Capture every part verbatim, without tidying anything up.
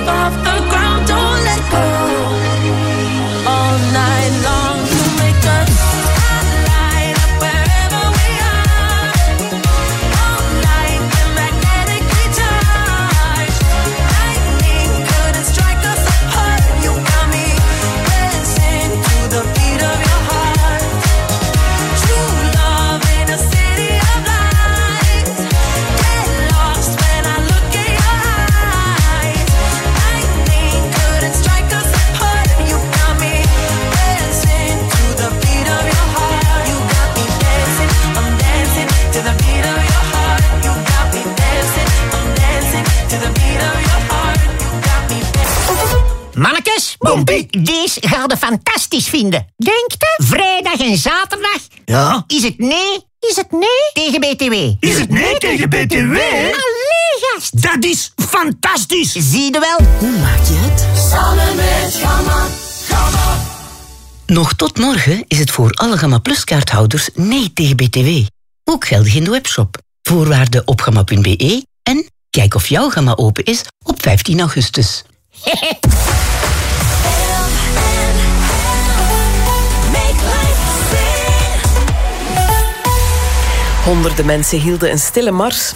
up off the ground, don't let go. All night long to make us light up wherever we are. All night we're magnetically charged. Lightning couldn't strike us apart. You got me dancing to the beat of your heart. True love in a city of lights. Get lost when I look in your eyes. Lightning couldn't strike us apart. You got me dancing to the beat of your heart. You got me dancing, I'm dancing to the beat of your heart. You got me dancing, I'm dancing to the beat of your heart. You got me dancing. Mannekes, Bompie, deze gaat je fantastisch vinden. Denk je? Vrijdag en zaterdag. Ja? Is het nee? Is het nee tegen B T W? Is het nee tegen B T W? Allee, gast. Dat is fantastisch. Zie je wel? Hoe maak je het? Samen met Gamma, Gamma. Nog tot morgen is het voor alle Gamma Plus kaarthouders nee tegen B T W. Ook geldig in de webshop. Voorwaarden op gamma punt b e en kijk of jouw Gamma open is op vijftien augustus. Honderden mensen hielden een stille mars.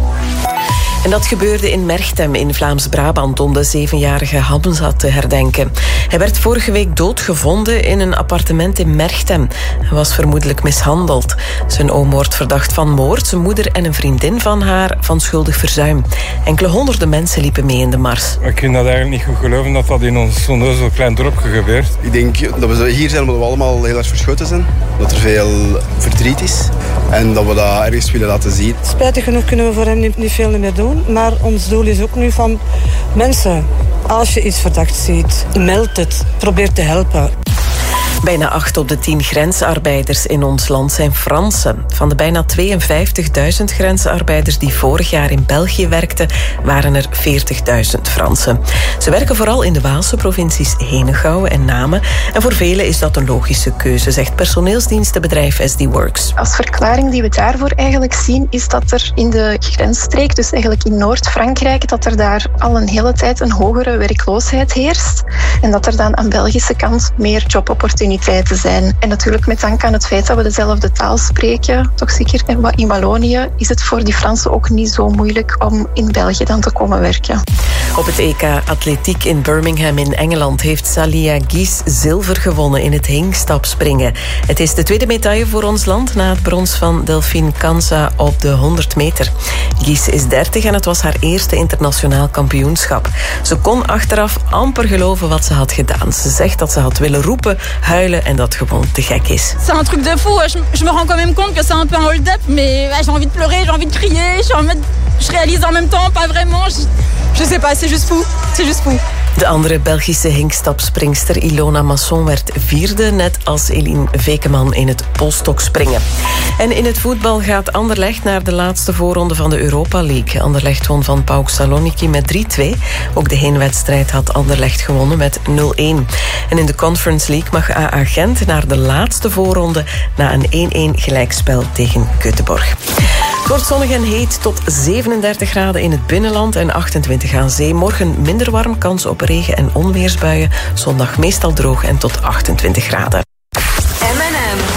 En dat gebeurde in Merchtem in Vlaams-Brabant om de zevenjarige Hamza te herdenken. Hij werd vorige week doodgevonden in een appartement in Merchtem. Hij was vermoedelijk mishandeld. Zijn oom wordt verdacht van moord, zijn moeder en een vriendin van haar van schuldig verzuim. Enkele honderden mensen liepen mee in de mars. Ik vind dat eigenlijk niet goed geloven dat dat in ons zo'n zo klein dorpje gebeurt. Ik denk dat we hier zijn omdat we allemaal heel erg verschoten zijn. Dat er veel verdriet is en dat we dat ergens willen laten zien. Spijtig genoeg kunnen we voor hem niet, niet veel meer doen. Maar ons doel is ook nu van mensen, als je iets verdacht ziet, meld het, probeer te helpen. Bijna acht op de tien grensarbeiders in ons land zijn Fransen. Van de bijna tweeënvijftigduizend grensarbeiders die vorig jaar in België werkten, waren er veertigduizend Fransen. Ze werken vooral in de Waalse provincies Henegouwen en Namen. En voor velen is dat een logische keuze, zegt personeelsdienstenbedrijf S D Works. Als verklaring die we daarvoor eigenlijk zien, is dat er in de grensstreek, dus eigenlijk in Noord-Frankrijk, dat er daar al een hele tijd een hogere werkloosheid heerst. En dat er dan aan Belgische kant meer jobopportuniteiten zijn. En natuurlijk met dank aan het feit dat we dezelfde taal spreken, toch zeker in Wallonië, is het voor die Fransen ook niet zo moeilijk om in België dan te komen werken. Op het E K Atletiek in Birmingham in Engeland heeft Salia Gies zilver gewonnen in het hingstapspringen. Het is de tweede medaille voor ons land na het brons van Delphine Kansa op de honderd meter. Gies is dertig en het was haar eerste internationaal kampioenschap. Ze kon achteraf amper geloven wat ze had gedaan. Ze zegt dat ze had willen roepen, huilen en dat gewoon te gek is. C'est un truc de fou. Je, je me rends quand même compte que c'est un peu un hold-up, mais ouais, j'ai envie de pleurer, j'ai envie de crier, j'ai envie de, je réalise en même temps, pas vraiment. Je, je sais pas, c'est juste fou. C'est juste fou. De andere Belgische hinkstapspringster Ilona Masson werd vierde, net als Eline Vekeman in het polstokspringen. En in het voetbal gaat Anderlecht naar de laatste voorronde van de Europa League. Anderlecht won van PAOK Saloniki met drie twee. Ook de heenwedstrijd had Anderlecht gewonnen met nul een. En in de Conference League mag A A Gent naar de laatste voorronde na een één één gelijkspel tegen Göteborg. Het wordt zonnig en heet tot zevenendertig graden in het binnenland en achtentwintig aan zee. Morgen minder warm, kans op regen- en onweersbuien. Zondag meestal droog en tot achtentwintig graden. M en M.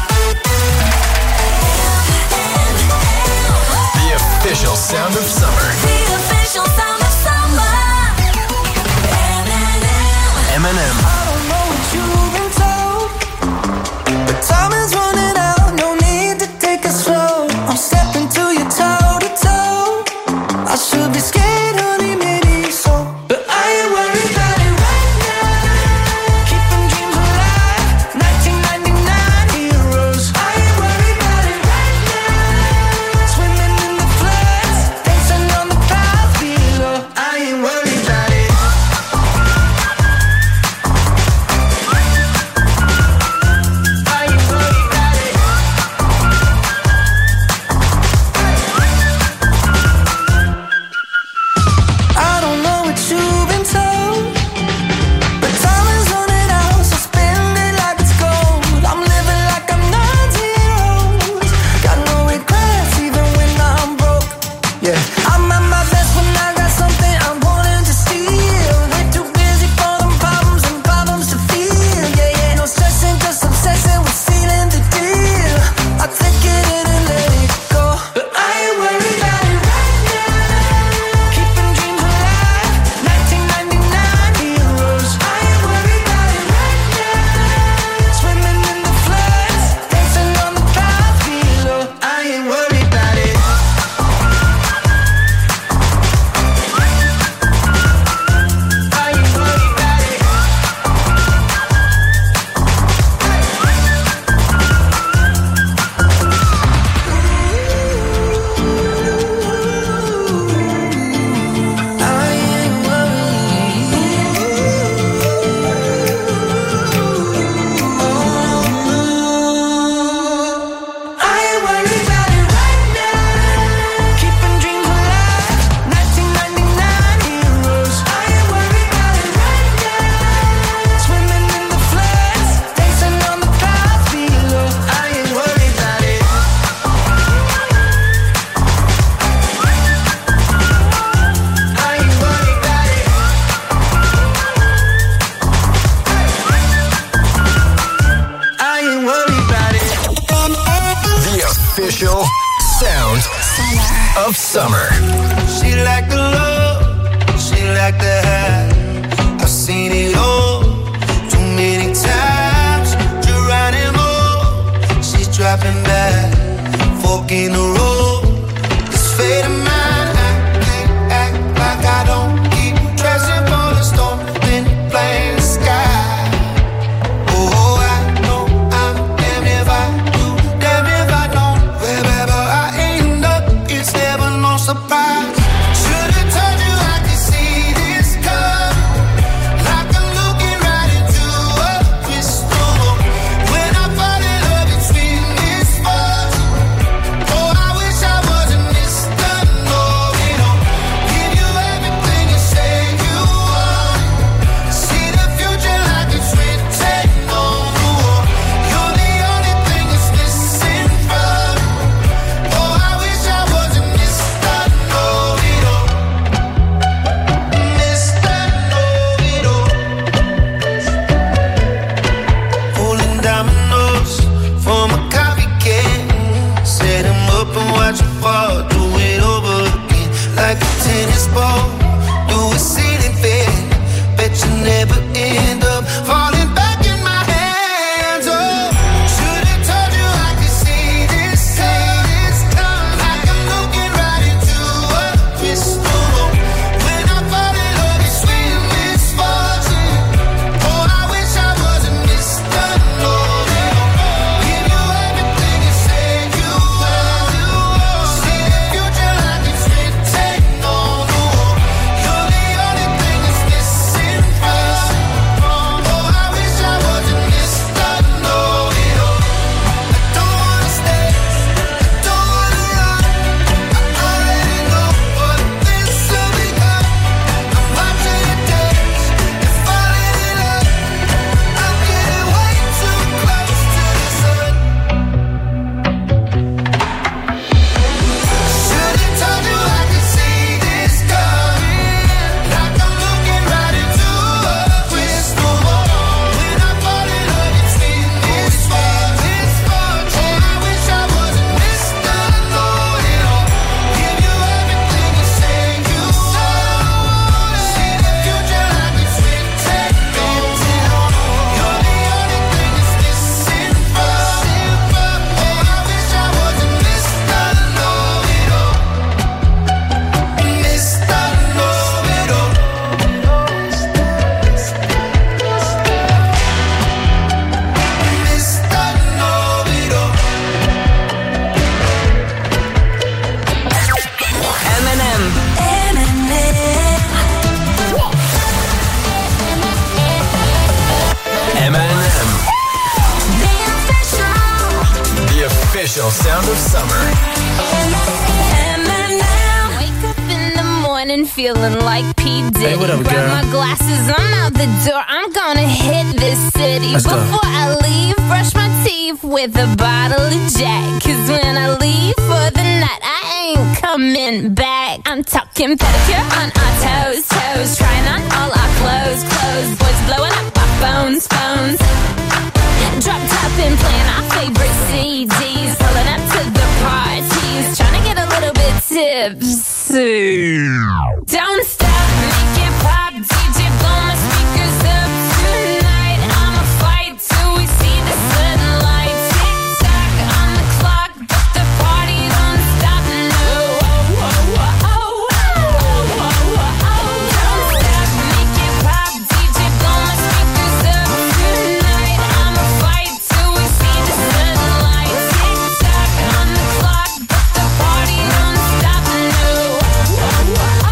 The official sound of summer. The official sound of summer. M and M. M and M. official sound of summer. Wake up in the morning feeling like P. Diddy. Hey, what up, Grab girl? my glasses, I'm out the door. I'm gonna hit this city. Let's go. Before I leave, brush my teeth with a bottle of Jack. Cause when I leave for the night, I ain't coming back. I'm talking pedicure on our toes, toes. Trying on all our clothes, clothes. Boys blowing up our phones, phones. Drop top and playing our favorite C Ds. Pulling up to the parties. Trying to get a little bit tipsy. Don't stop, make it pop. D J blow my speakers up tonight. I'ma fight till we see the sunlight. Tick tock on the clock, but the party don't stop. No. Oh, oh, oh, oh, oh, oh, oh. Don't stop, make it pop. D J blow my speakers up tonight. I'ma fight till we see the sunlight. Tick tock on the clock, but the party don't stop. No. Oh, oh, oh,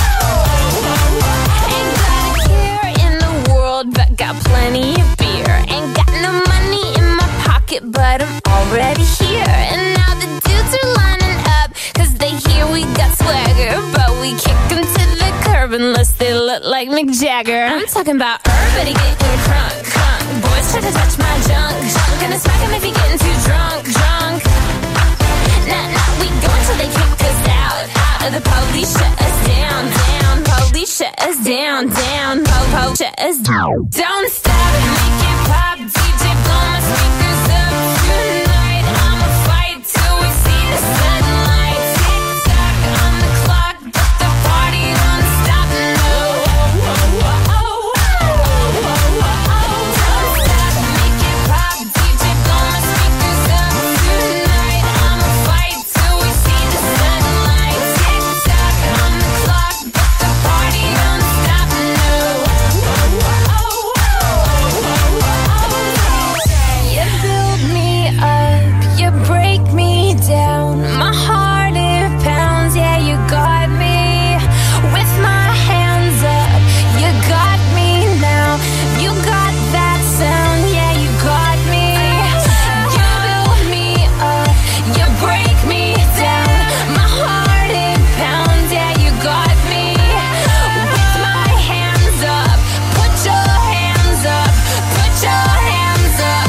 oh, oh. Ain't got a care in the world, but got plenty of beer. Ain't got no money in my pocket, but I'm already here. And now the dudes are lining up, cause they hear we got swagger. But we kick them to the curb unless they look like Mick Jagger. I'm talking about everybody getting crunk, crunk. Boys try to touch my junk, junk. Gonna smack him if he getting too drunk, drunk. Nah, nah, we go until they kick us out, out. Or the police shut us down, down. Police shut us down, down. Po, po, shut us down. Don't stop, make it pop. D J blow my speakers up tonight. I'ma fight till we see the sunlight. Tick tock on the clock, but the party don't stop. No. Oh, oh, oh, oh, oh, oh, oh. Don't stop, make it pop. D J blow my speakers up tonight. I'ma fight till we see the sunlight. Tick tock on the clock, but the party don't stop. No. Oh, oh, oh, oh, oh, oh. You build me up, you break me down. My heart it pounds, yeah, you got me. With my hands up, you got me now. You got that sound, yeah, you got me. You build me up, you break me down. My heart it pounds, yeah, you got me. With my hands up, put your hands up, put your hands up.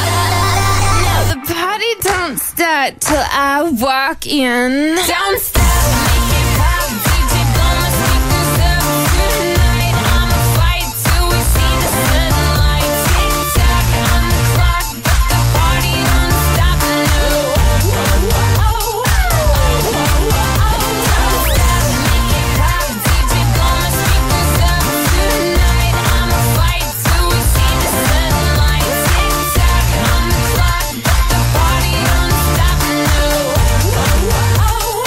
Now the party don't start till I walk in. Don't stop, make it pop. D J blow my speakers up tonight. I'ma fight till we see the sunlight. Tick tock on the clock, but the party don't stop. No. Oh, oh, oh, oh, oh, oh, oh. Don't stop, make it pop. D J blow my speakers up tonight. I'ma fight till we see the sunlight. Tick tock on the clock, but the party don't stop. No. Oh, oh, oh,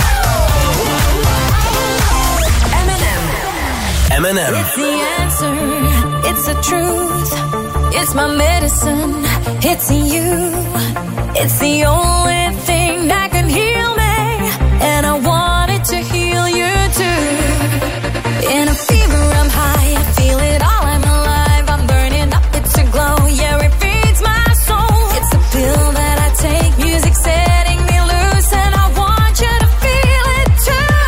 Eminem. It's the answer, it's the truth. It's my medicine, it's you. It's the only thing that can heal me, and I want it to heal you too. In a fever, I'm high, I feel it all, I'm alive. I'm burning up, it's a glow, yeah, it feeds my soul. It's a pill that I take, music setting me loose, and I want you to feel it too.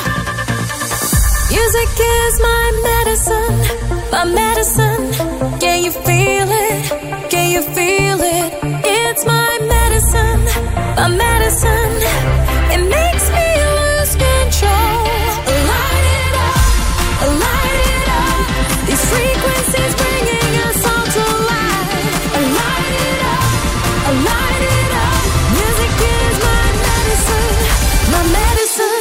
Music is my medicine, my medicine. Can you feel it? Can you feel it? It's my medicine, my medicine. It makes me lose control. Light it up, light it up. These frequencies bringing us all to life. Light it up, light it up. Music is my medicine, my medicine.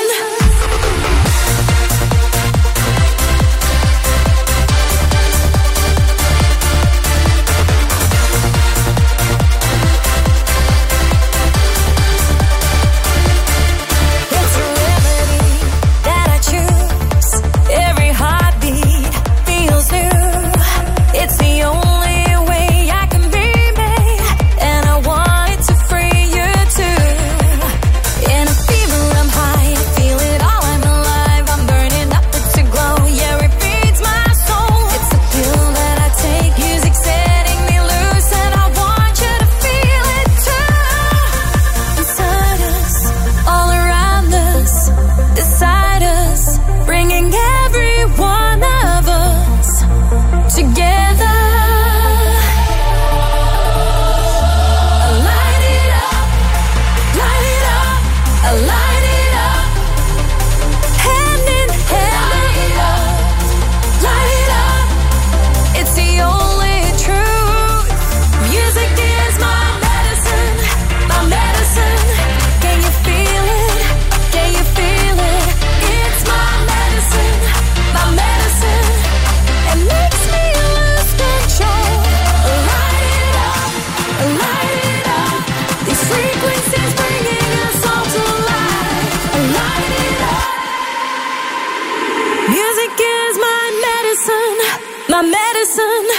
my medicine.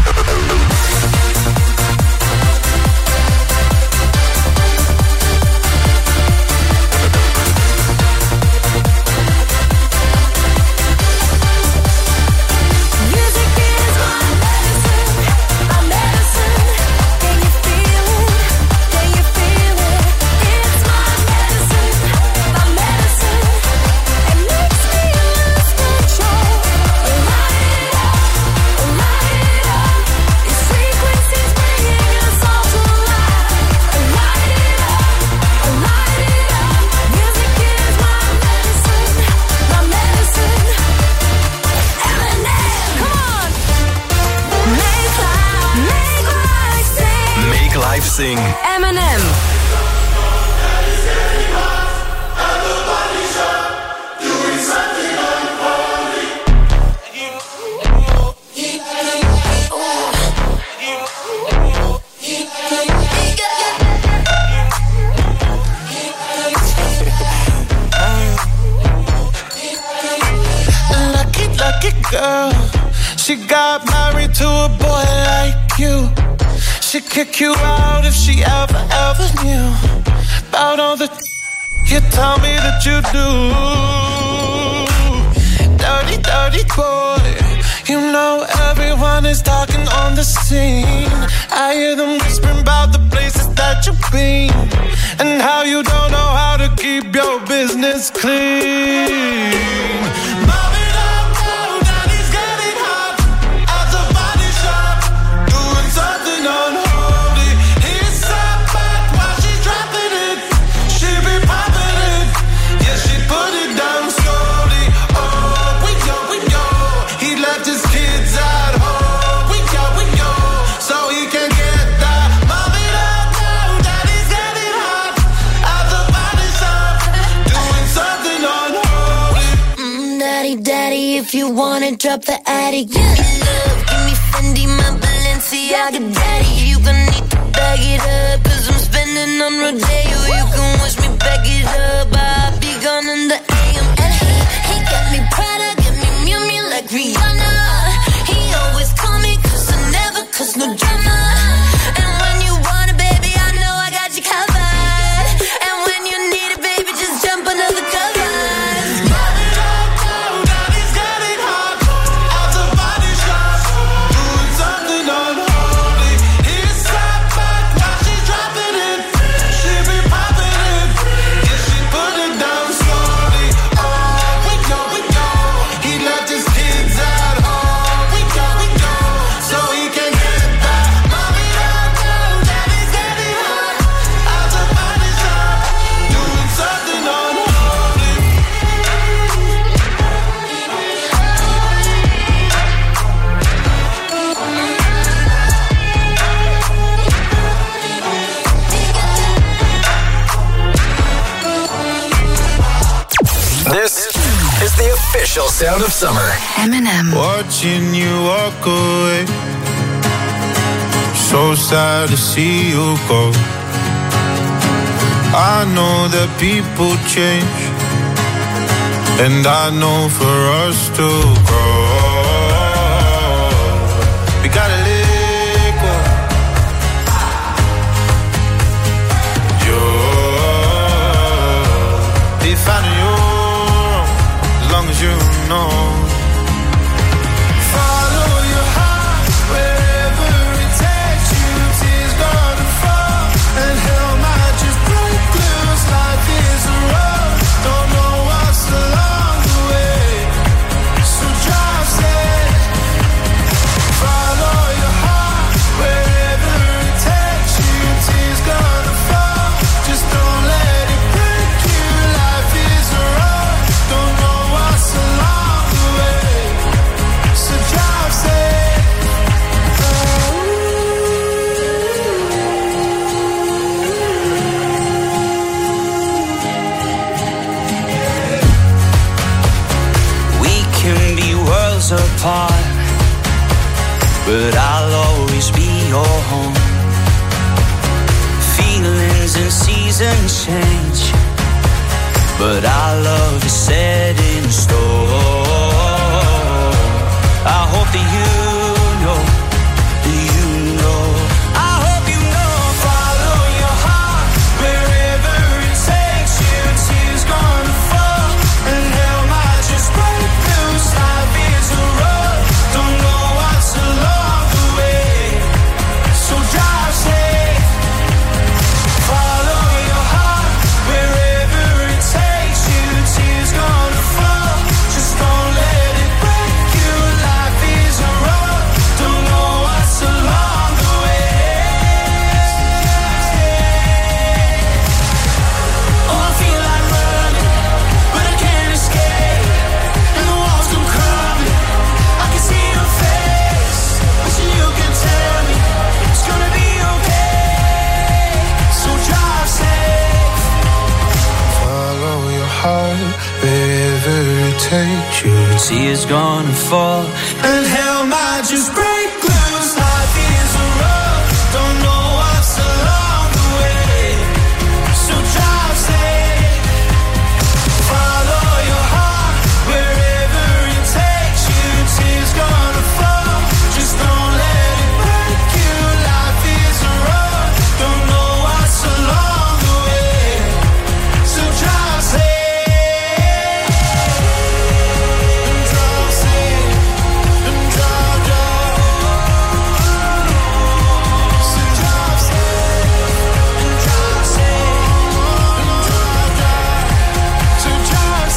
Sing. Eminem. Lucky, lucky girl. She got married to a boy like you. She'd kick you out if she ever, ever knew about all the you tell me that you do. Dirty, dirty boy. You know everyone is talking on the scene. I hear them whispering about the places that you've been and how you don't know how to keep your business clean. If you wanna drop the attic, give me love, give me Fendi, my Balenciaga daddy. You gon' need to bag it up, cause I'm spending on Rodeo. You can wish me back it up, I'll be gone in the A M. And he, he got me Prada, got me Miu Miu like Rihanna. He always call me cause I never cause no drama. And when you want it, baby, I know I got you covered. And when you need it, baby, just jump under the covers. Official sound of summer. Eminem. Watching you walk away. So sad to see you go. I know that people change, and I know for us to grow, we gotta let go. You'll be finding you long as you know. Follow your heart wherever it takes you. Tears gonna fall and hell might just break loose. Life is a road, don't know what's along the way, so drive safe. Follow your heart wherever it takes you. Tears gonna fall, just don't let it break you. Life is a road, don't know along the way, so drive safe. We can be worlds apart, but I'll always be your home. Feelings and seasons change, but our love is set in stone. I hope that you takes you, and see it's gonna fall. And hell might just break loose. Life is a road, don't know what's along the way. So drive safe, follow your heart wherever it takes you. Tears gonna fall, just don't let it break you. Life is a road, don't know what's along the way. So drive safe, and drive safe, and drive, drive. So drive safe, and drive safe, and drive, drive. So drive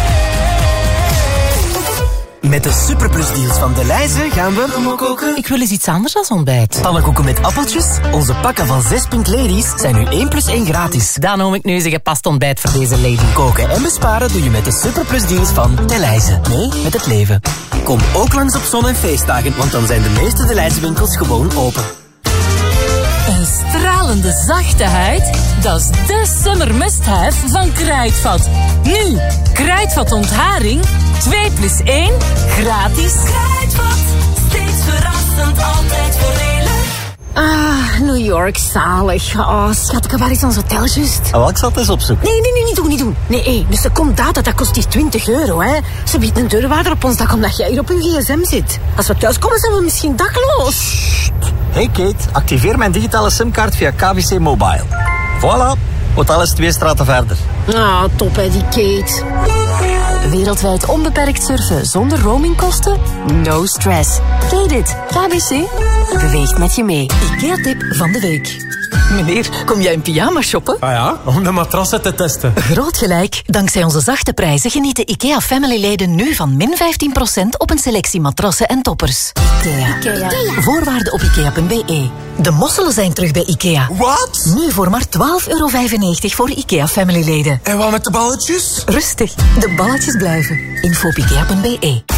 safe. Met de Superplus deals van Delhaize gaan we... Ik wil eens iets anders dan ontbijt. Pannenkoeken met appeltjes. Onze pakken van zes Pink Ladies zijn nu één plus één gratis. Dan noem ik nu eens een gepast ontbijt voor deze lady. Koken en besparen doe je met de Superplus deals van Delhaize. Nee, met het leven. Kom ook langs op zon- en feestdagen, want dan zijn de meeste Delhaize winkels gewoon open. Een stralende zachte huid, dat is de summer must-have van Kruidvat. Nu, Kruidvat ontharing, twee plus één, gratis. Kruidvat, steeds verrassend, altijd voordelig. Ah, New York, zalig. Oh, schat, ik heb waar is ons hotel juist? Oh, ik zal het eens opzoeken. Nee, nee, nee, niet doen, niet doen. Nee, hé, dus er komt data, dat kost die twintig euro, hè. Ze biedt een deurwaarder op ons dak omdat jij hier op een gsm zit. Als we thuis komen, zijn we misschien dakloos. Hey Kate, activeer mijn digitale simkaart via K V C Mobile. Voilà, hotel is twee straten verder. Ah, top hè, die Kate. Wereldwijd onbeperkt surfen zonder roamingkosten? No stress. Ken dit? K B C beweegt met je mee. IKEA-tip van de week. Meneer, kom jij in pyjama shoppen? Ah ja, om de matrassen te testen. Groot gelijk. Dankzij onze zachte prijzen genieten IKEA Family-leden nu van min vijftien procent op een selectie matrassen en toppers. IKEA. Ikea. Voorwaarden op ikea punt b e. De mosselen zijn terug bij IKEA. Wat? Nu voor maar twaalf euro vijfennegentig voor IKEA Family-leden. En wat met de balletjes? Rustig, de balletjes blijven. Info op ikea punt b e.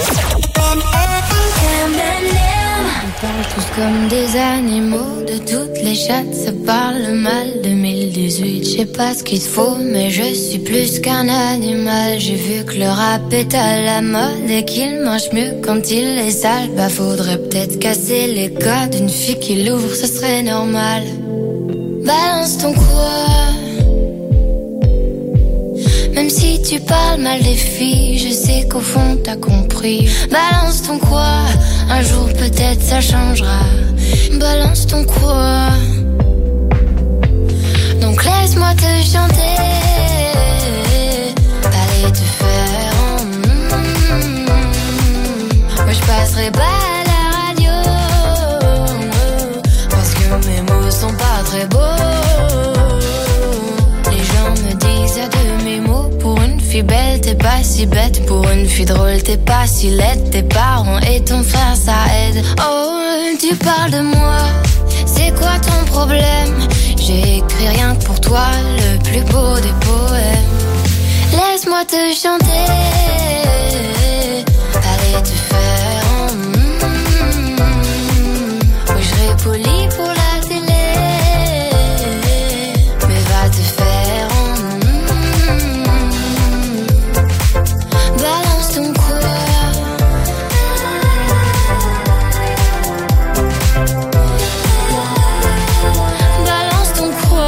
On parle tous comme des animaux, de toutes les chattes, ça parle mal. deux mille dix-huit, je sais pas ce qu'il te faut, mais je suis plus qu'un animal. J'ai vu que le rap est à la mode et qu'il mange mieux quand il est sale. Bah faudrait peut-être casser les codes, une fille qui l'ouvre, ce serait normal. Balance ton quoi. Même si tu parles mal des filles, je sais qu'au fond t'as compris. Balance ton quoi, un jour peut-être ça changera. Balance ton quoi. Donc laisse-moi te chanter. Allez te faire en mm, moi je passerai pas à la radio, parce que mes mots sont pas très beaux. Les gens me disent à de mes mots. Pour une fille belle, t'es pas si bête. Pour une fille drôle, t'es pas si laide. Tes parents et ton frère, ça aide. Oh, tu parles de moi, c'est quoi ton problème? J'ai écrit rien que pour toi, le plus beau des poèmes. Laisse-moi te chanter. Allez te faire en mm, oui, je serai poli pour la télé, mais va te faire en mm, balance ton quoi. Balance ton quoi.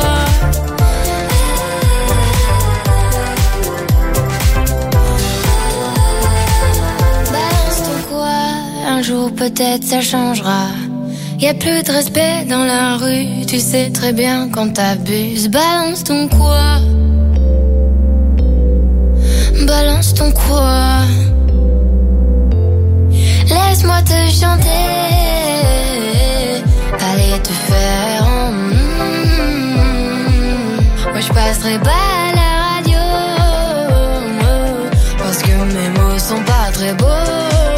Balance ton quoi. Un jour peut-être ça changera. Y'a plus de respect dans la rue, tu sais très bien quand t'abuses. Balance ton quoi. Balance ton quoi. Laisse-moi te chanter. Allez te faire en mm, moi je passerai pas à la radio, parce que mes mots sont pas très beaux.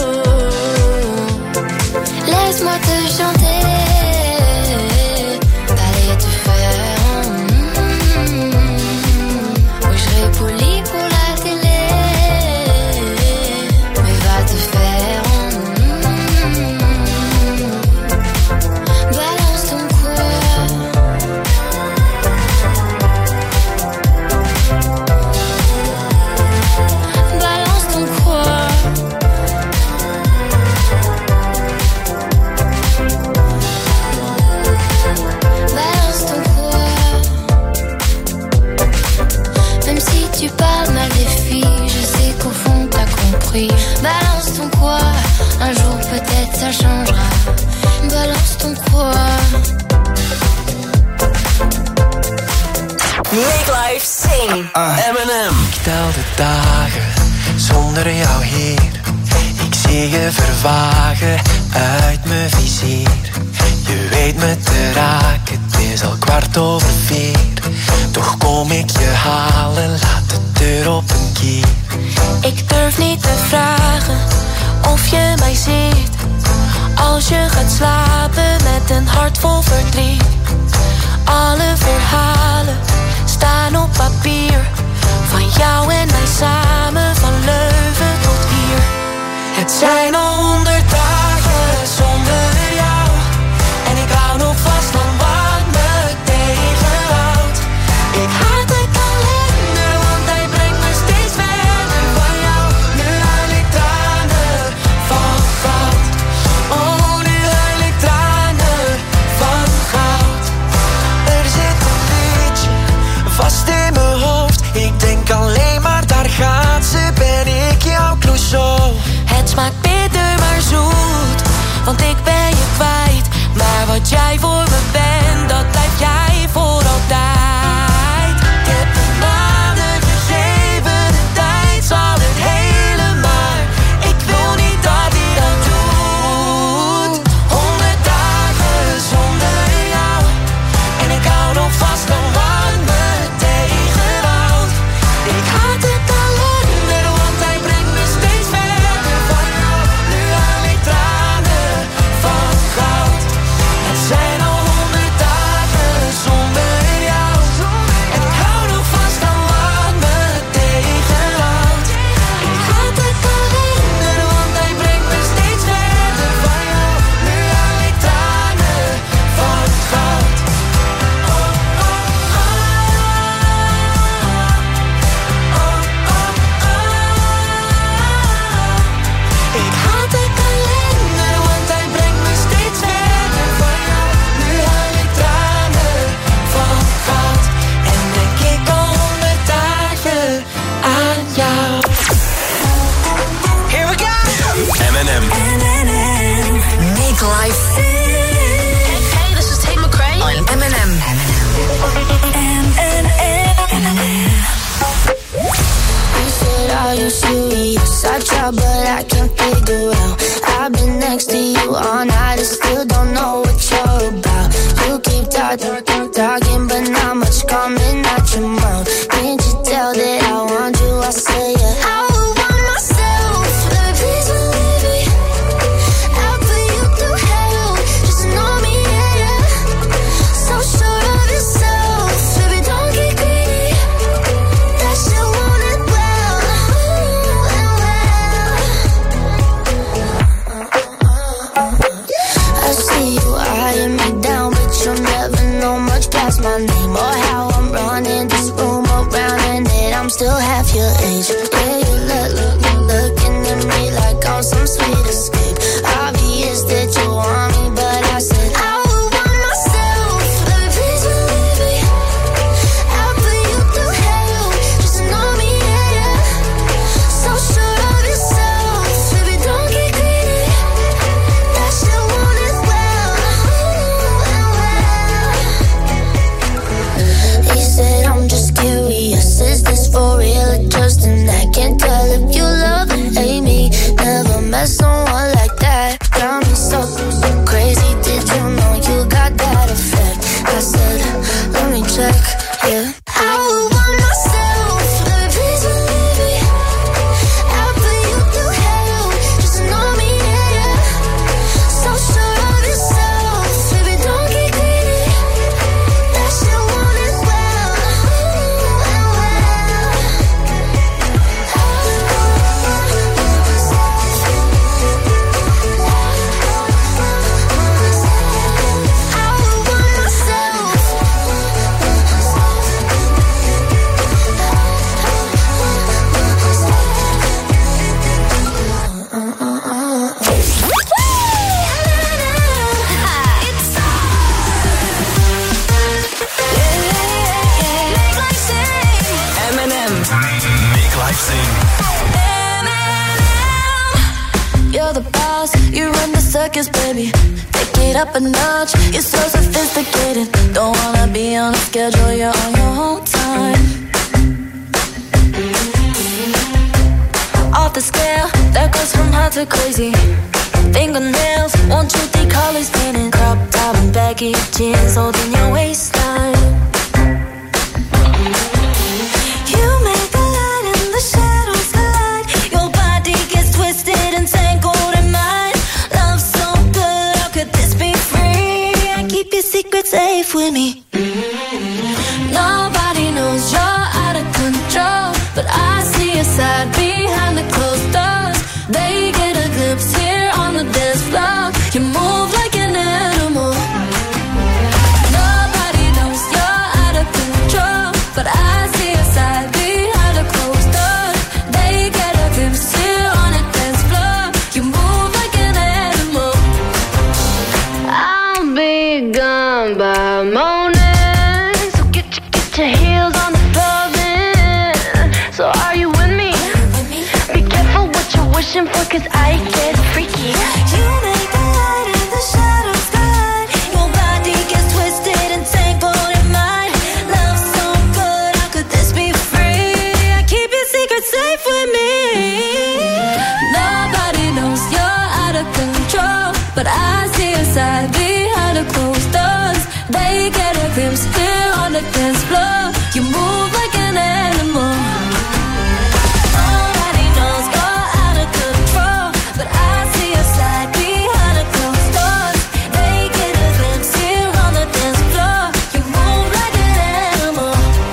Laisse-moi te chanter. Allez te faire en mm, oui je serai poli pour la télé, mais va te faire en mm, balance ton quoi. Make life sing. Eminem. Ik tel de dagen zonder jou hier. Ik zie je vervagen uit mijn vizier. Je weet me te raken, het is al kwart over vier. Toch kom ik je halen, laat de deur op een kier. Ik durf niet te vragen of je mij ziet. Als je gaat slapen met een hart vol verdriet. Alle verhalen staan op papier. Van jou en mij samen, van Leuven tot hier. Het zijn al honderd dagen zonder jou. En ik hou nog vast aan wat me tegenhoudt. Ik haat de kalender, want hij brengt me steeds verder van jou. Nu huil ik tranen van goud. Oh, nu huil ik tranen van goud. Er zit een liedje vast in mijn hoofd. Ik denk alleen maar daar gaat ze, ben ik jouw Clouseau. Het smaakt bitter maar zoet, want ik ben je kwijt. Maar wat jij voor me bent, dat blijf jij voor altijd. Ik heb de maanden gegeven, de tijd zal het hele maar. Ik wil niet dat hij dat doet. Honderd dagen zonder jou. En ik hou nog vast aan wat me tegenhoudt. Ik haat de kalender, want hij brengt me steeds verder van jou. Nu haal ik tranen van goud. Het zijn al honderd dagen zonder jou. En ik hou nog vast aan wat me tegenhoudt. Ik haat de kalender, want hij brengt me steeds verder van jou. Nu haal ik tranen van goud. Oh, oh, oh. Oh, oh, oh. Ik haat de kalender, want hij brengt me steeds verder van jou. Nu haal ik tranen van goud. En denk ik al honderd dagen aan jou. Here we go! Eminem. Make life sing. Hey, this is Tate McRae on Eminem. You said, are you serious? I try, but I can't figure out. I've been next to you all night and still don't know what you're about. You keep talking, talking, but not much coming out your mouth. Can't you tell that I want you? I say it. I would want myself. Baby, please believe me. I'll put you through hell. Just know me, yeah, yeah. So sure of yourself. Baby, don't get greedy. That shit want it well, and well. I see you eyeing me down, but you'll never know much past my name or how I'm running this room around, and that I'm still half your age. Yeah, you look, look, look, looking at me like I'm some sweet escape. Obvious that you want me, but I said I would want myself. Baby, please believe me. I'll put you through hell. Just know me, yeah, yeah. So sure of yourself. Baby, don't get greedy. That shit want it well, and well. He said I'm just curious. Is this for real or just an act? Can't tell if you love or hate me. Never met someone like boss, you run the circus, baby. Take it up a notch, you're so sophisticated. Don't wanna be on a schedule, you're on your own time. Off the scale, that goes from hot to crazy. Fingernails, one, two, three colors painted. Crop top and baggy jeans holding your waistline. You make the light and the shadows collide. Your body gets twisted and tangled in mine. Love so good, how could this be free? I keep your secrets safe with me. Nobody knows you're out of control, but I see your side behind the closed doors. They get a glimpse here on the dance floor. You move like an animal. Nobody knows you're out of control, but I see your side behind the closed doors. They get a glimpse here on the dance floor. You move like an animal. I'll be gone by morning, so get your, get your heels on the floor then. So are you with me? Be careful what you're wishing for, cause I get freaky. You make the light and the shadows collide. Your body gets twisted and tangled in mine. Love so good, how could this be free? I keep your secrets safe with me. Nobody knows you're out of control, but I see your side behind the closed doors. They get a glimpse here on the dance floor. You move like an animal. Nobody knows you're out of control, but I see your side behind the closed doors. They get a glimpse here on the dance floor. You move like an animal.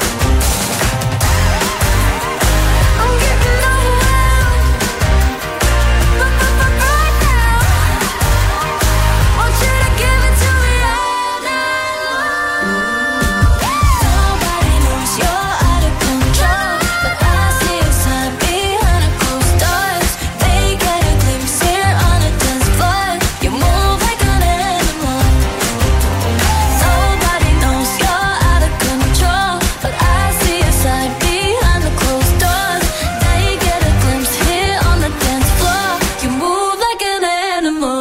I'm getting overwhelmed, but, but, but right now, want you to give it to me all night long. Nobody knows you're out of control, but I see your side behind the closed doors. They get a glimpse here on the dance floor. You move like an animal. Nobody knows you're out of control, but I see your side behind the closed doors. They get a glimpse here on the dance floor. You move like an animal.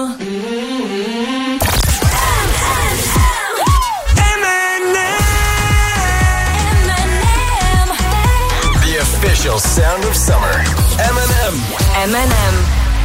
The official sound of summer. M and M. M and M.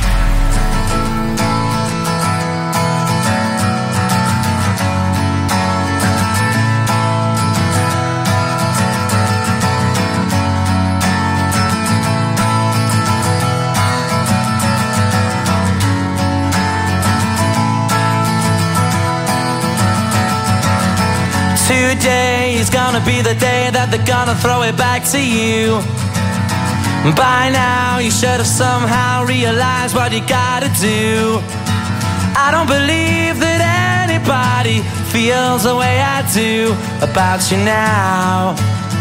Today is gonna be the day that they're gonna throw it back to you. By now you should have somehow realized what you gotta do. I don't believe that anybody feels the way I do about you now.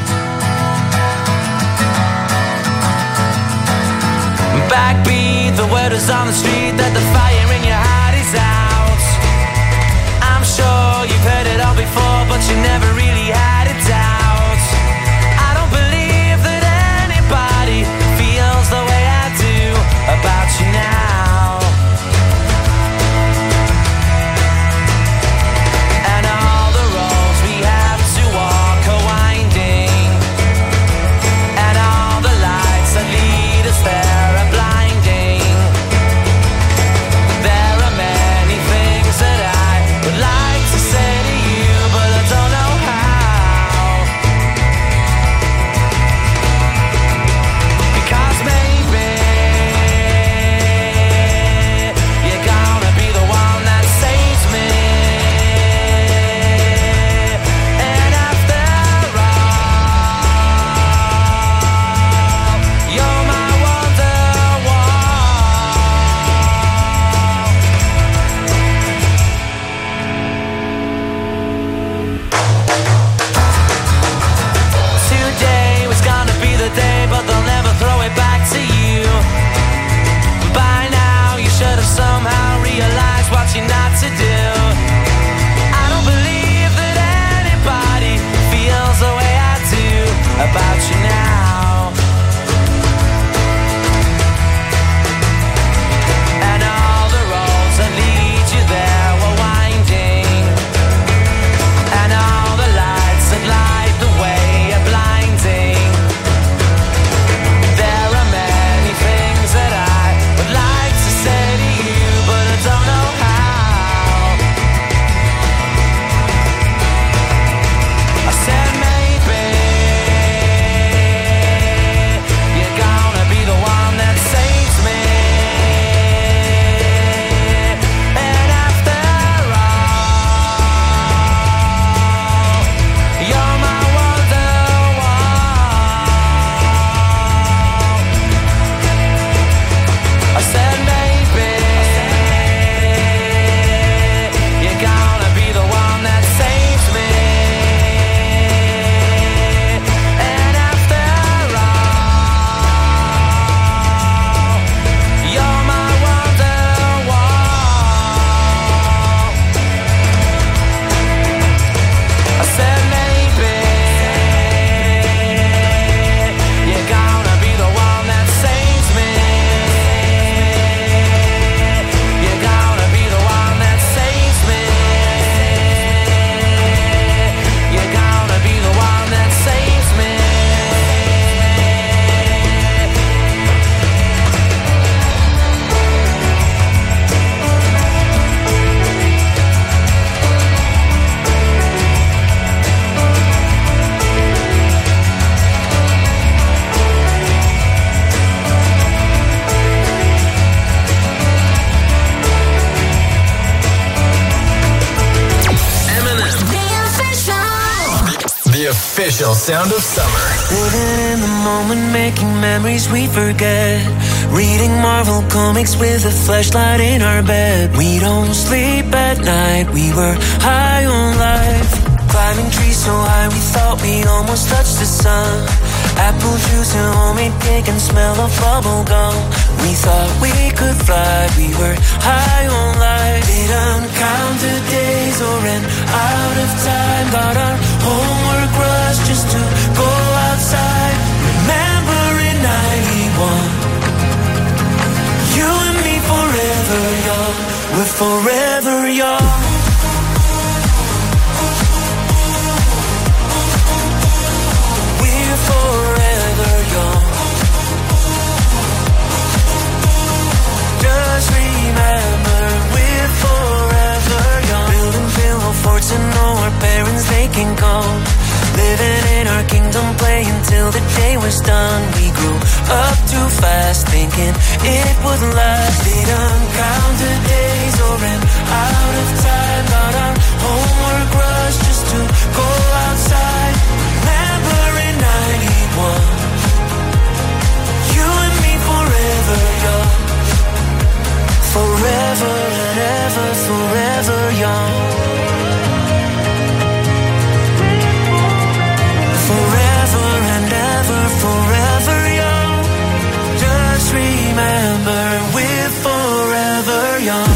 Backbeat, the word is on the street that the fire in your heart is out. I'm sure you've heard it all before, but you never really had it out. I don't believe that anybody feels the way I do about you now. And all the roads we have to walk are winding, and all the lights that lead us there are blinding. There are many things that I would like to say to you, but I don't know how. official sound of summer. Living in the moment, making memories we forget. Reading Marvel comics with a flashlight in our bed. We don't sleep at night, we were high on life. Climbing trees so high we thought we almost touched the sun. Apple juice and homemade cake and smell of bubble gum. We thought we could fly, we were high on life. Didn't count the days or ran out of time. Got our homework rush just to go outside. Remember in ninety-one, you and me forever young. We're forever young. Forever young. Just remember we're forever young. Building pillow forts and know our parents they can come. Living in our kingdom, playing till the day was done. We grew up too fast, thinking it would last. Didn't count the days or ran out of time. Got our homework rush just to go outside. Remember in ninety-one, you and me forever young. Forever and ever, forever young. Forever and ever, forever young. Just remember we're forever young.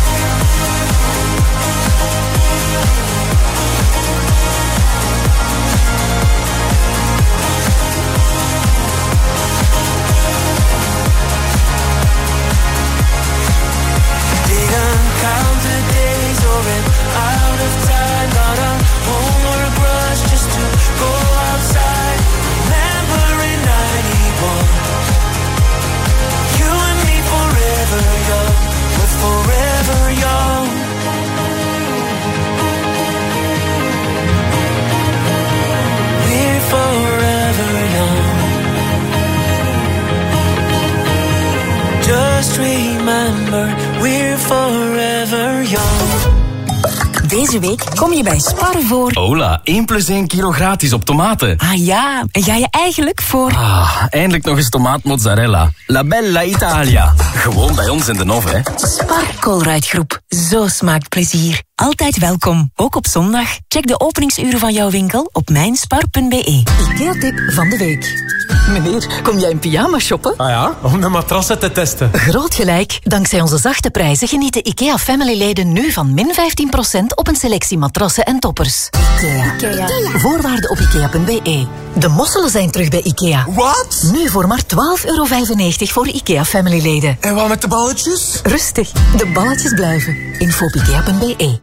Count the days or ran out of time. Got our homework rush just to go outside. Remember in ninety-one, you and me forever young. We're forever young. We're forever young. Just remember we're forever young. Deze week kom je bij Spar voor... Hola, één plus één kilo gratis op tomaten. Ah ja, en ga je eigenlijk voor... Ah, eindelijk nog eens tomaat mozzarella. La Bella Italia. Gewoon bij ons in de Nov, hè. Spar Colruyt Groep. Zo smaakt plezier. Altijd welkom, ook op zondag. Check de openingsuren van jouw winkel op mijnspar punt be. IKEA-tip van de week. Meneer, kom jij in pyjama shoppen? Ah ja, om de matrassen te testen. Groot gelijk. Dankzij onze zachte prijzen genieten IKEA Family-leden nu van min vijftien procent op een selectie matrassen en toppers. IKEA. IKEA. IKEA. Voorwaarden op ikea punt be. De mosselen zijn terug bij IKEA. Wat? Nu voor maar twaalf euro vijfennegentig voor IKEA Family-leden. En wat met de balletjes? Rustig, de balletjes blijven. Info op ikea punt be.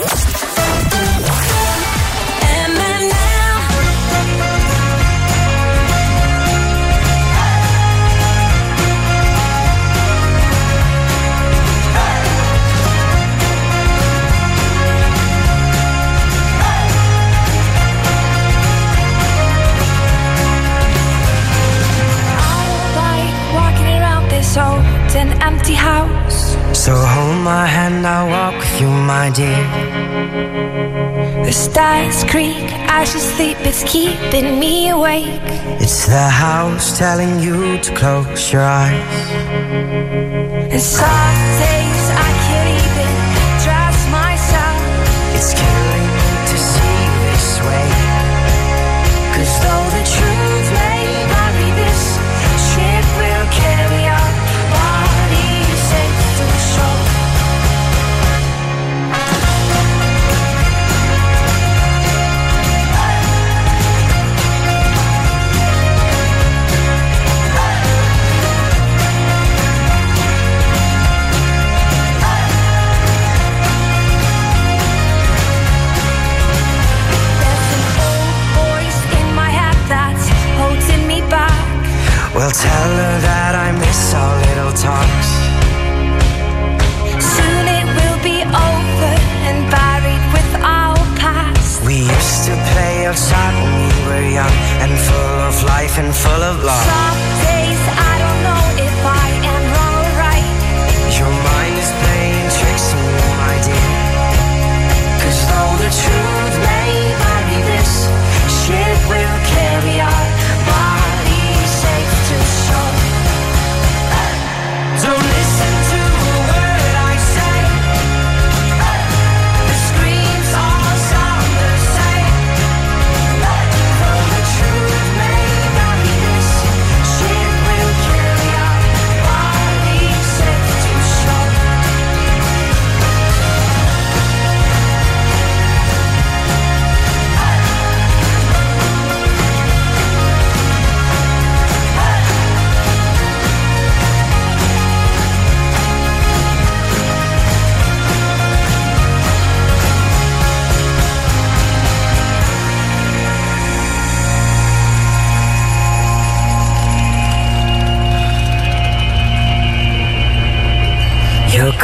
Old and empty house. So hold my hand, I'll walk with you, my dear. The stars creak as you sleep, it's keeping me awake. It's the house telling you to close your eyes. And some days I can't even trust myself. It's killing me to see you this way. 'Cause though the truth may vary, this ship will carry our bodies safe to shore.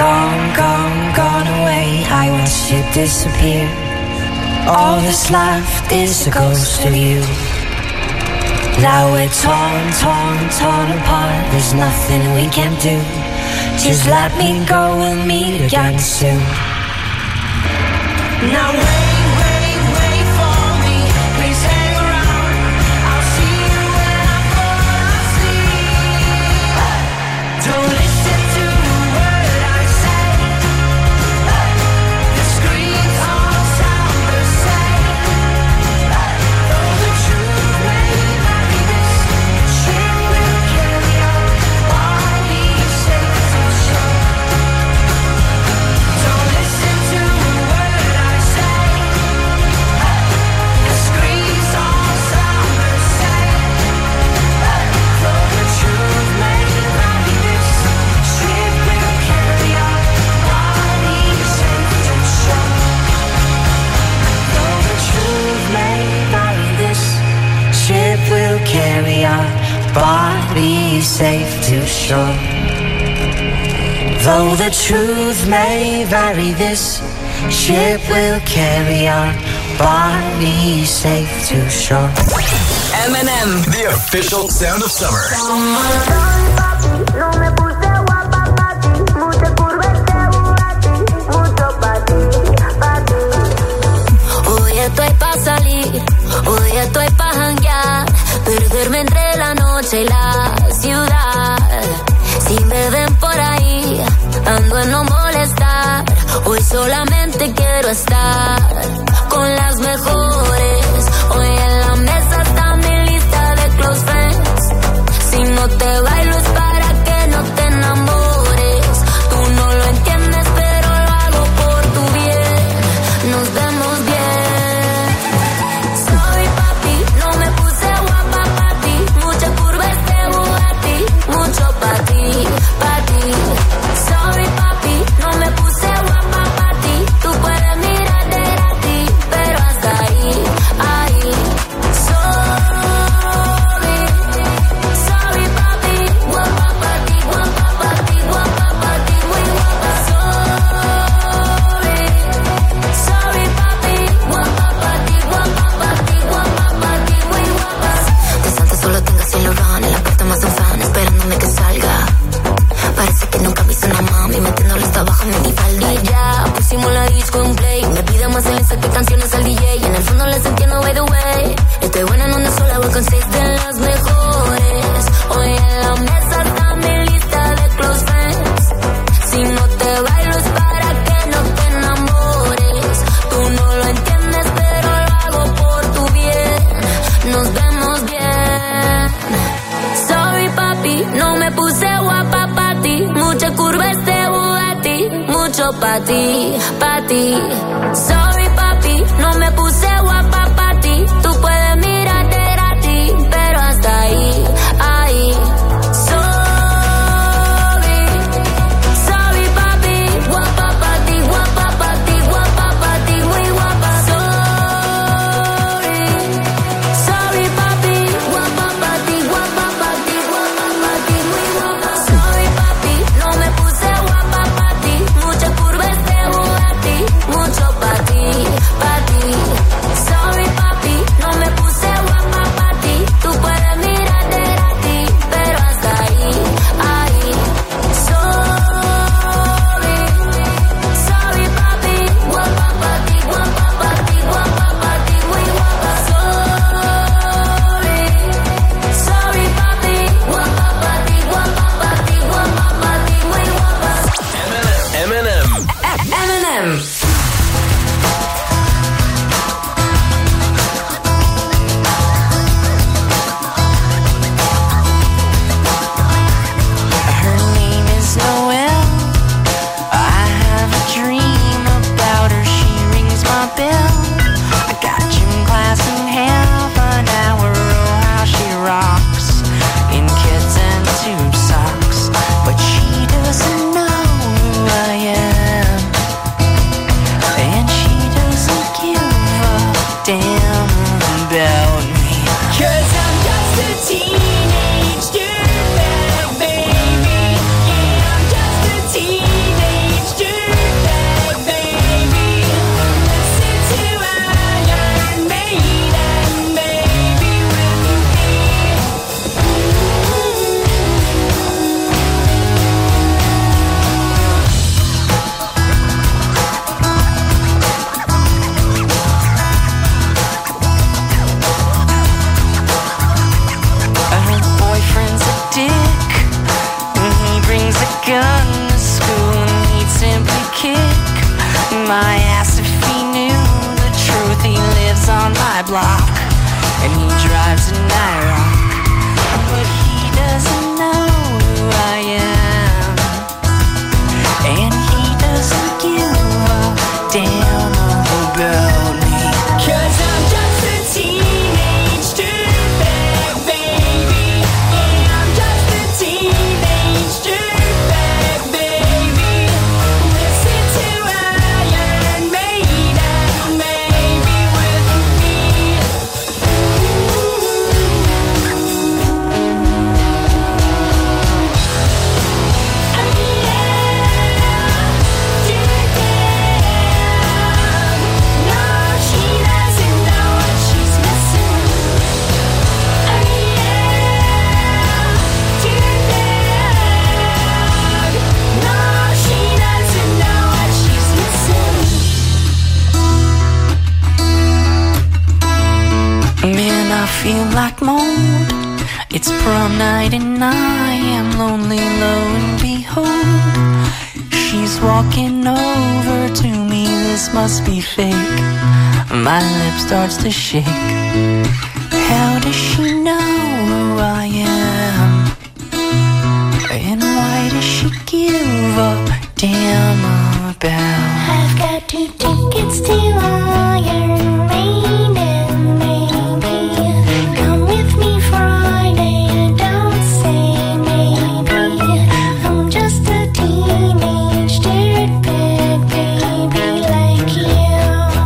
gone, gone, gone away. I watched you disappear. All that's left is a ghost of you. Now we're torn, torn, torn apart. There's nothing we can do. Just let me go, we'll meet again soon. Now wait, wait, wait for me. Please hang around. I'll see you when I fall asleep. Don't listen to a word I say. The screams all sound the same. Though the truth may vary, this ship will carry on. Body safe to shore. Don't listen to a word I say. The screams all sound the same. Though the truth may vary, this ship will carry on. Body safe to shore. Though the truth may vary, this ship will carry on. Body safe to shore. Though the truth may vary, this ship will carry on. Body safe to shore. M and M, the official sound of summer. Hoy estoy pa' salir, hoy estoy pa' janguear, perderme entre la noche y la ciudad. Si me ven por ahí, ando en no molestar. Hoy solamente quiero estar con las mejores. Hoy en la mesa está mi lista de close friends. Si no te bailo es para que no te enamores. Tú no lo entiendes, pero lo hago por tu bien. Nos vemos bien. Sorry papi, no me puse guapa pa' ti. Mucha curva este Bugatti, mucho pa' ti, pa' ti. Sorry papi, no me puse guapa pa' ti. Tú puedes mirarte a ti, pero hasta ahí, ahí. Sorry, sorry papi, guapa pa' ti, guapa pa' ti, guapa pa' ti, muy guapa. Sorry, sorry papi, guapa pa' ti, guapa pa' ti, guapa pa' ti, muy guapa. De Santa solo tengo cielo run en la puerta más un fan esperándome que salga. Parece que nunca me hizo una mami metiéndole hasta abajo en mi falda. Y ya pusimos la disco en play. Me pide más en que canciones al D J. Y en el fondo les entiendo by the way. Estoy buena en una sola, voy con seis de las mejores. Hoy en la mesa está mi lista de close friends. Si no te bailo es para que no te enamores. Tú no lo entiendes, pero lo hago por tu bien. Nos vemos bien. Sorry papi, no me puse guapa pa' ti. Mucha curva este Bugatti, mucho pa' ti, pa' ti. Sorry papi, no me puse guapa pa' ti. Tú puedes mirarte a ti, pero hasta ahí, ahí. Sorry, sorry papi, guapa pa' ti, guapa pa' ti, guapa pa' ti, muy guapa. Sorry, sorry papi, guapa pa' ti, guapa pa' ti, guapa pa' ti, muy guapa. Sorry papi, no me puse guapa pa' ti. Mucha curva este Bugatti, mucho pa' ti, pa' ti. Sorry papi, no me puse guapa pa' ti. Tú puedes mirarte a ti, pero hasta ahí, ahí. Sorry, sorry papi, guapa pa' ti, guapa pa' ti, guapa pa' ti, muy guapa. Sorry, sorry papi, guapa pa' ti, guapa pa' ti, guapa pa' ti, muy guapa. M and M. M and M. Her name is Noelle. I have a dream about her. She rings my bell. I got gym class in half an hour. Oh, how she rocks in kids and tube socks. But she doesn't know who I am. my ass if he knew the truth. He lives on my block and he drives an IROC, but he doesn't know who I am, and he doesn't give a damn about me. 'Cause I'm just a teenage dirtbag, baby. Yeah, I'm just a teenage dirtbag, baby. Listen to Iron Maiden, maybe with me. Man, I feel like mold. It's prom night and I am lonely, lo and behold, she's walking over to me. This must be fake. My lip starts to shake. How does she know who I am? And why does she give a damn about? I've got two tickets to Iron Maiden, maybe. Come with me Friday, don't say maybe. I'm just a teenage dirtbag, baby, like you.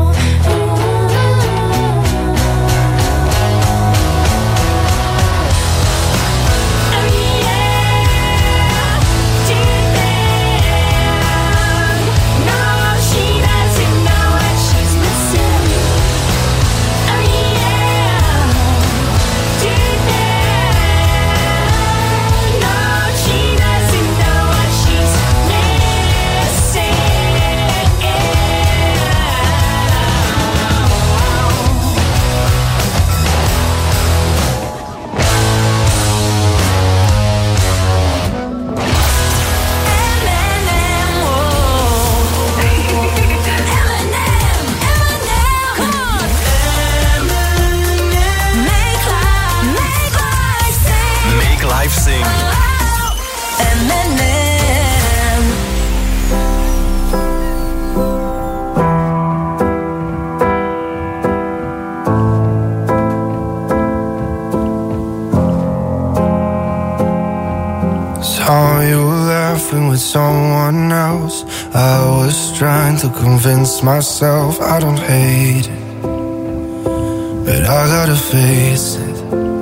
Make life sing. Saw you laughing with someone else. I was trying to convince myself I don't hate it, but I gotta face it.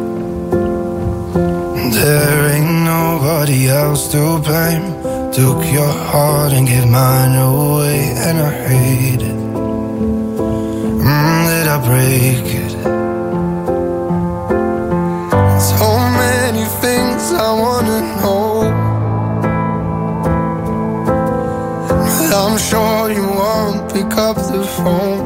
There ain't nobody else to blame. Took your heart and gave mine away, and I hate it. Mm, did I break it? So many things I wanna know, but I'm sure you won't pick up the phone.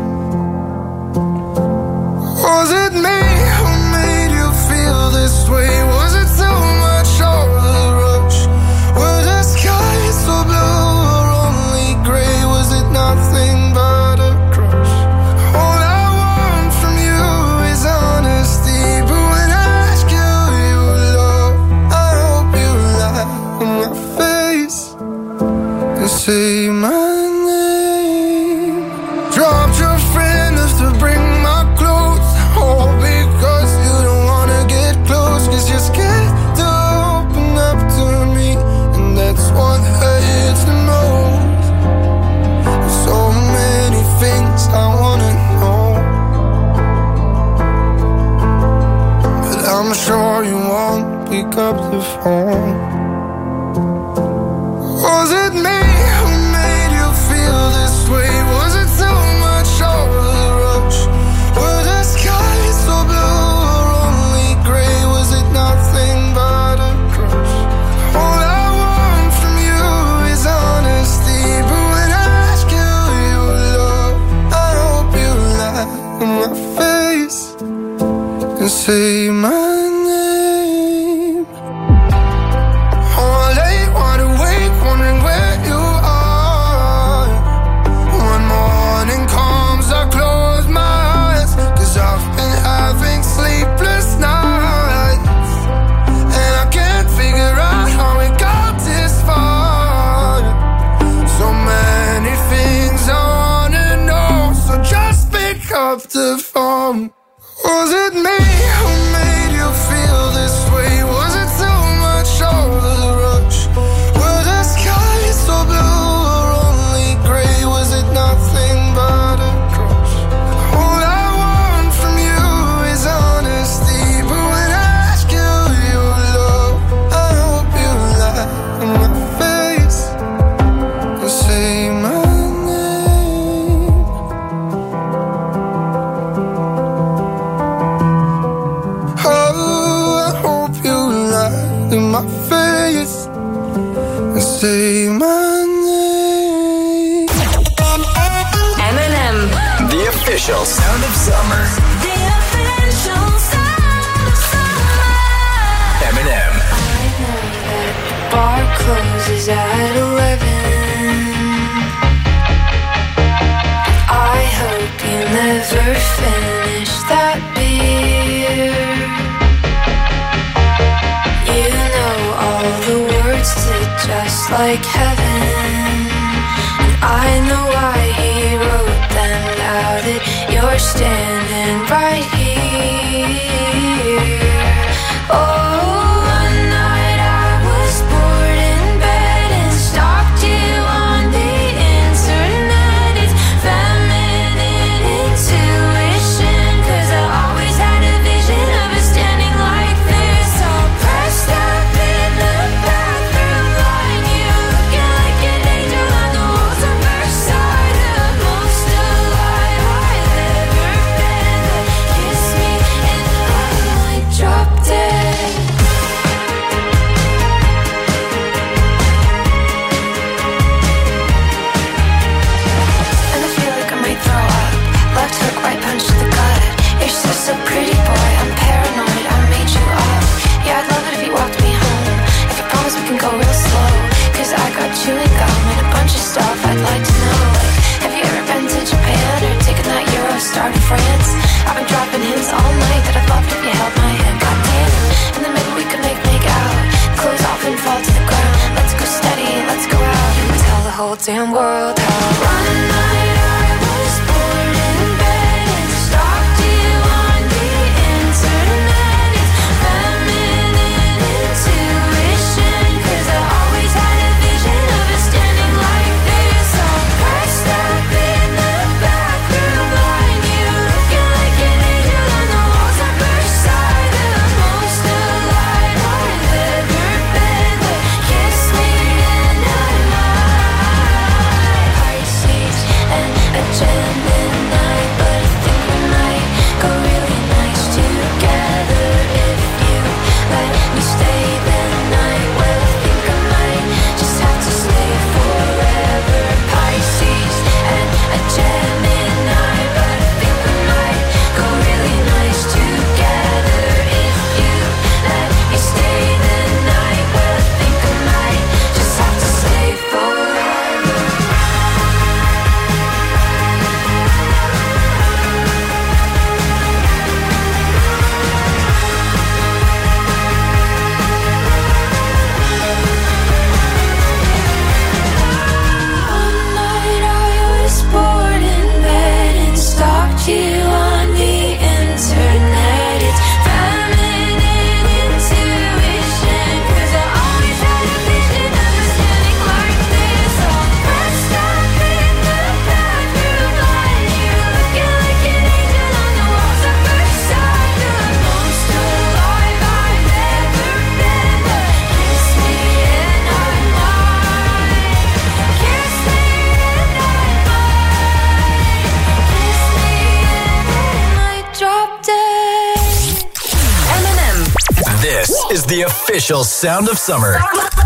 Was it me who made you feel this way? Was it too much of a rush? Were the skies so blue or only gray? Was it nothing but a crush? All I want from you is honesty, but when I ask you your love, I hope you lie on my face and say my name. Dropped your friend just to bring my clothes, all because you don't wanna get close, 'cause you're scared to open up to me, and that's what hurts the most. So many things I wanna know, but I'm sure you won't pick up the phone. Was it me who made you feel this way? Was it too much of a rush? Were the skies so blue or only gray? Was it nothing but a crush? All I want from you is honesty, but when I ask you your love, I hope you lie on my face and say my name. Oh, late, wide awake, wondering where you are. One more to form. Was it me who made you feel this way? Was it too much of the rush? Were the skies so blue or only grey? Was it nothing but a crush? All I want from you is honesty, but when I ask you your love, I hope you lie in my face and say my in my face and say my name. M and M. The official sound of summer. The official sound of summer. M and M. I know that the bar closes at eleven. I hope you never finish that beer. You know all the words to Just Like Heaven, and I know why he wrote them. Now that you're standing right here. Oh, one night I was bored in bed and stalked you on the internet. It's feminine intuition, 'cause I always had a vision of us standing like this, all pressed up in the bathroom line. You looking like an angel on the walls of Versailles, the most alive I've ever been. Kiss me and I might drop dead. And I feel like I might throw up. Left hook, right punch to the gut. You're just a pretty boy, I'm paranoid, I made you up. Yeah, I'd love it if you walked me home. If you promise we can go real slow, 'cause I got chewing gum and a bunch of stuff I'd like to know. Like, have you ever been to Japan or taken that Eurostar to France? I've been dropping hints all night that I'd love it if you held my hand. Goddamn, and then maybe we could make make out. Clothes off and fall to the ground. Let's go steady, let's go out and tell the whole damn world how. One night I was bored in bed and stalked you on the internet. It's feminine intuition, 'cause I always had a vision of us standing like this, all pressed up in the bathroom line. You looking like an angel on the walls of Versailles, the most alive I've ever been. But kiss me and I might. Pisces and a Gemini, but I think we might go really nice together if you let me stay the night. Well, I think I might just have to stay forever. Pisces and a Gemini, but I think we might go really nice together if you let me stay the night. Well, I think I might just have to stay forever. One night I was bored in bed and stalked you on the internet. It's feminine intuition, 'cause I always had a vision of us standing like this, all pressed up in the bathroom line. You looking like an angel on the walls of Versailles, the most alive I've ever been. But kiss me and I might. Kiss me and I might. Kiss me and I might drop dead. M and M. This is the official sound of summer.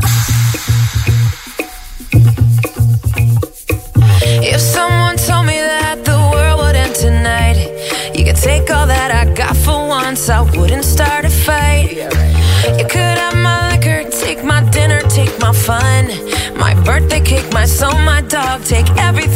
If someone told me that the world would end tonight, you could take all that I got for once, I wouldn't start a fight. You could have my liquor, take my dinner, take my fun, my birthday cake, my soul, my dog, take everything.